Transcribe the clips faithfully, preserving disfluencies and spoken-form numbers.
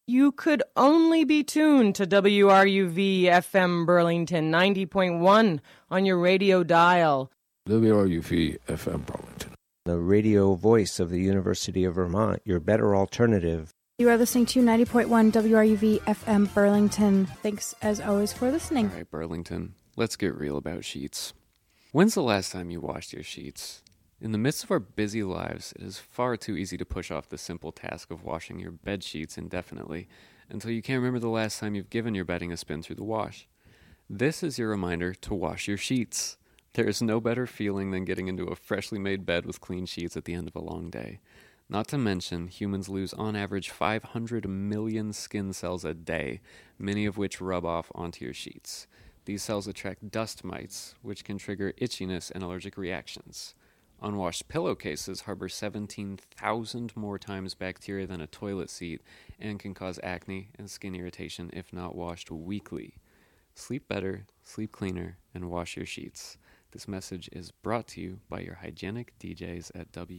You could only be tuned to W R U V F M Burlington ninety point one on your radio dial. W R U V F M Burlington. The radio voice of the University of Vermont, your better alternative. You are listening to ninety point one W R U V F M Burlington. Thanks, as always, for listening. All right, Burlington, let's get real about sheets. When's the last time you washed your sheets? In the midst of our busy lives, it is far too easy to push off the simple task of washing your bed sheets indefinitely until you can't remember the last time you've given your bedding a spin through the wash. This is your reminder to wash your sheets. There is no better feeling than getting into a freshly made bed with clean sheets at the end of a long day. Not to mention, humans lose on average five hundred million skin cells a day, many of which rub off onto your sheets. These cells attract dust mites, which can trigger itchiness and allergic reactions. Unwashed pillowcases harbor seventeen thousand more times bacteria than a toilet seat and can cause acne and skin irritation if not washed weekly. Sleep better, sleep cleaner, and wash your sheets. This message is brought to you by your hygienic D Js at W.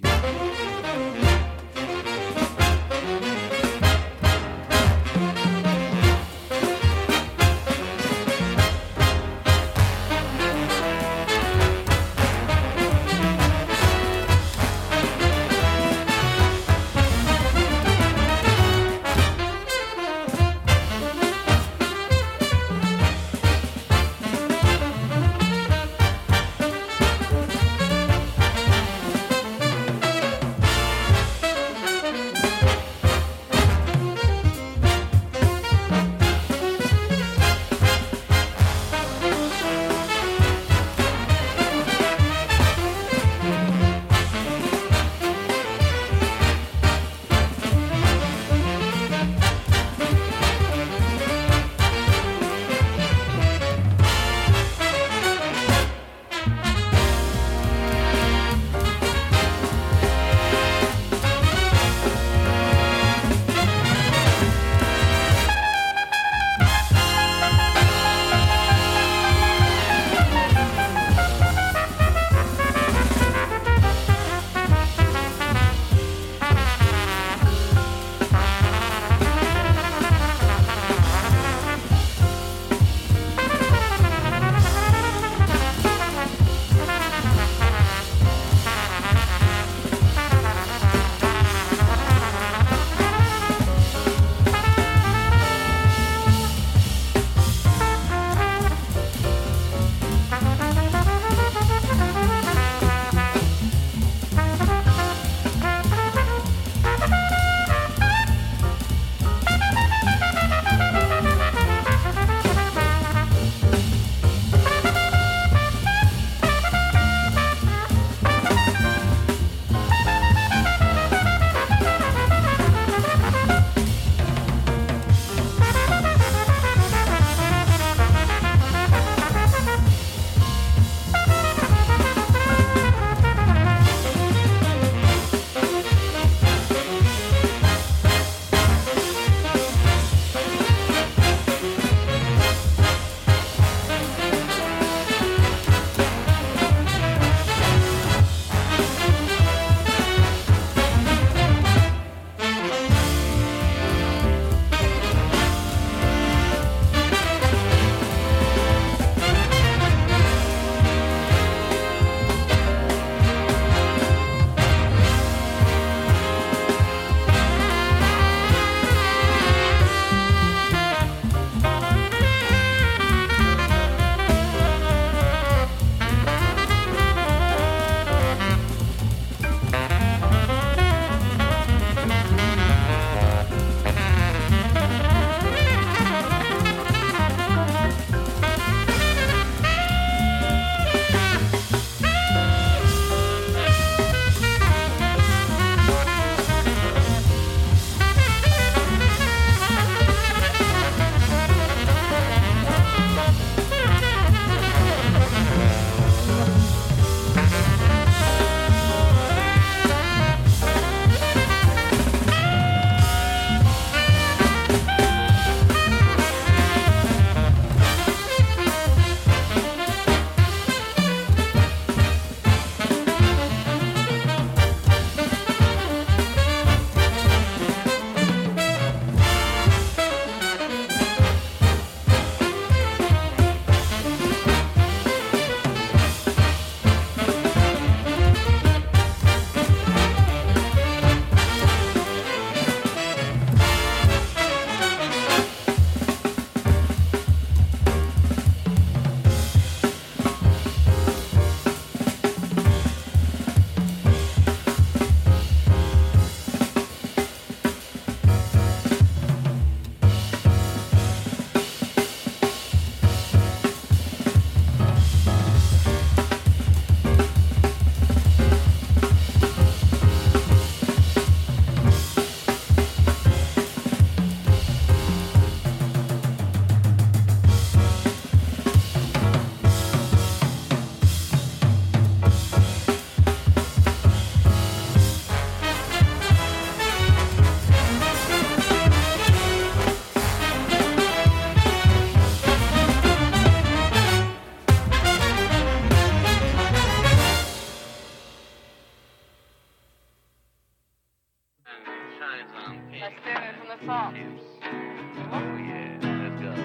Let's do it from the top. Oh yeah, let's go.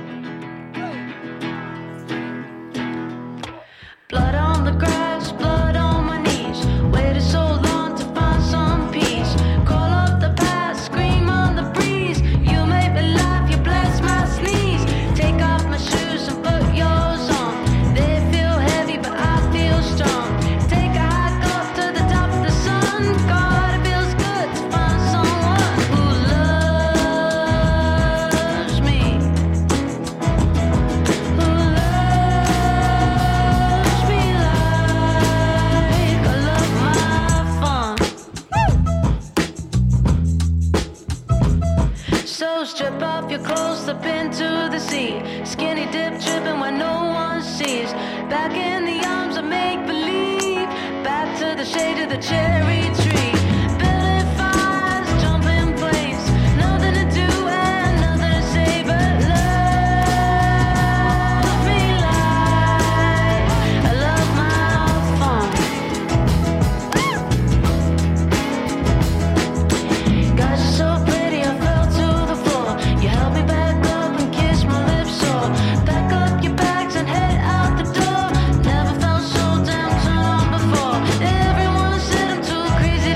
Blood on the grass, blood on my knees. Waited so long to find some peace. Call up the past, scream on the breeze. You make me laugh, you bless my sneeze. Take off my shoes and put yours on. They feel heavy, but I feel strong. Take a hike up to the top of the sun. God, it feels good to find someone who loves me. Who loves me like I love my fun. So strip off your clothes, slip into the sea. Skinny dip dripping where no one sees. Back in the arms of make-believe. Back to the shade of the cherry tree. Building fires, jumping planes. Nothing to do and nothing to say but love me like I love my fun. God, you're so pretty, I fell to the floor. You held me back up and kissed my lips sore. Pack up your bags and head out the door. Never felt so damn turned on before. Everyone said I'm too crazy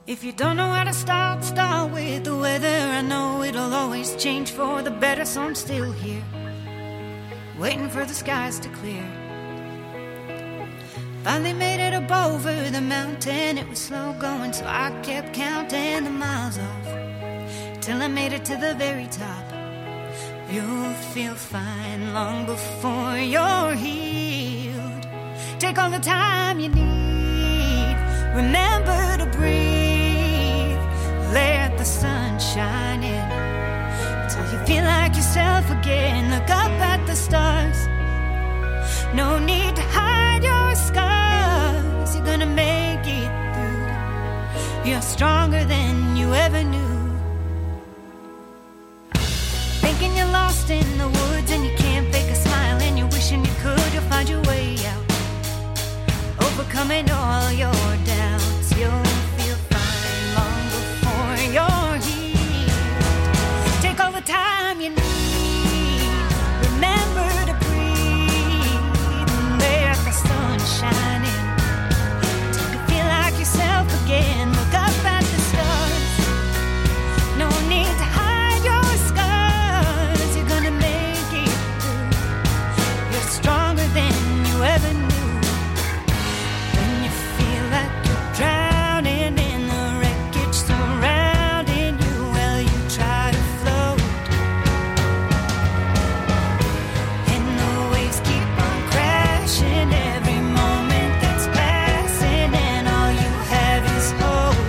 If you don't know how to start, start with the weather. I know it'll always change for the better, so I'm still here, waiting for the skies to clear. Finally made it up over the mountain. It was slow going, so I kept counting the miles off till I made it to the very top. You'll feel fine long before you're healed. Take all the time you need. Remember to breathe. Let the sun shine in till you feel like yourself again. Look up at the stars. No need to hide your scars. You're gonna make it through. You're stronger than you ever knew. Thinking you're lost in the woods and you can't fake a smile and you're wishing you could, you'll find your way out. Overcoming all your doubts, you'll feel fine long before you're healed. Take all the time you need. Remember to breathe and let the sun shine in till you feel like yourself again. Look up at the stars. No need to hide your scars. You're gonna make it through. You're stronger than you ever knew. When you feel like you're drowning in the wreckage surrounding you, well, you try to float, and the waves keep on crashing every moment that's passing, and all you have is hope.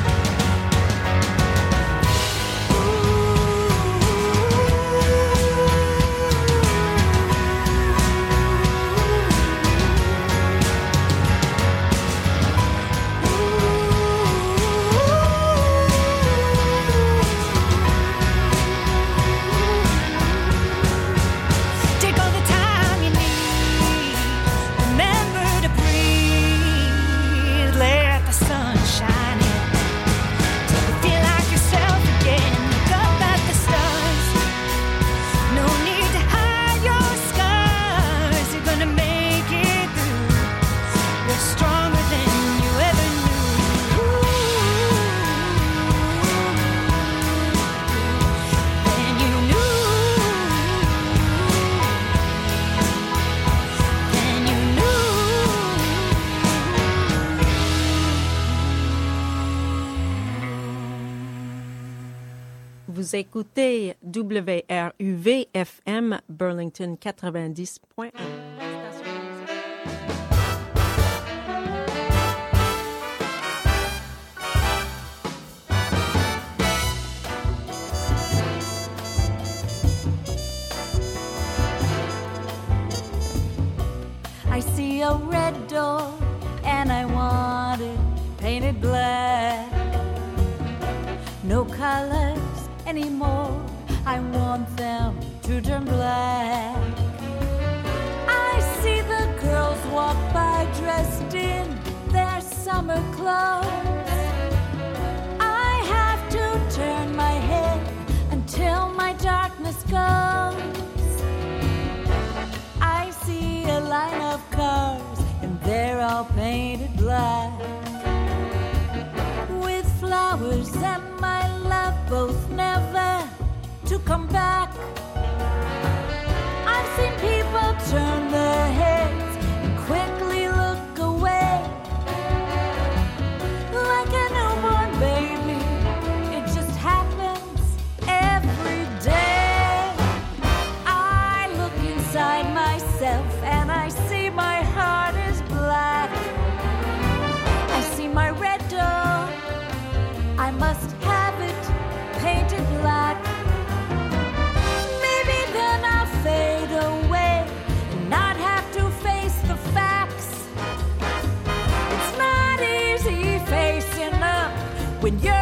Take all the time you need. Remember to breathe. Let the sun shine in till you feel like yourself again. Look up at the stars. No need to hide your scars. You're gonna make it through. You're stronger than you ever knew. Than you knew. Than you knew. Vous écoutez W R U V F M Burlington quatre-vingt-dix point un. I see a red door and I want it painted black. No colors anymore, I want them to turn black. I see the girls walk by dressed in their summer clothes. I have to turn my head until my darkness goes. I see a line of cars and they're all painted black, with flowers and my love both never to come back. I've seen people turn their heads and quickly look away, like a newborn baby. It just happens every day. I look inside myself and I see my heart is black. I see my red door, I must have it painted black. Maybe then I'll fade away and not have to face the facts. It's not easy facing up when you're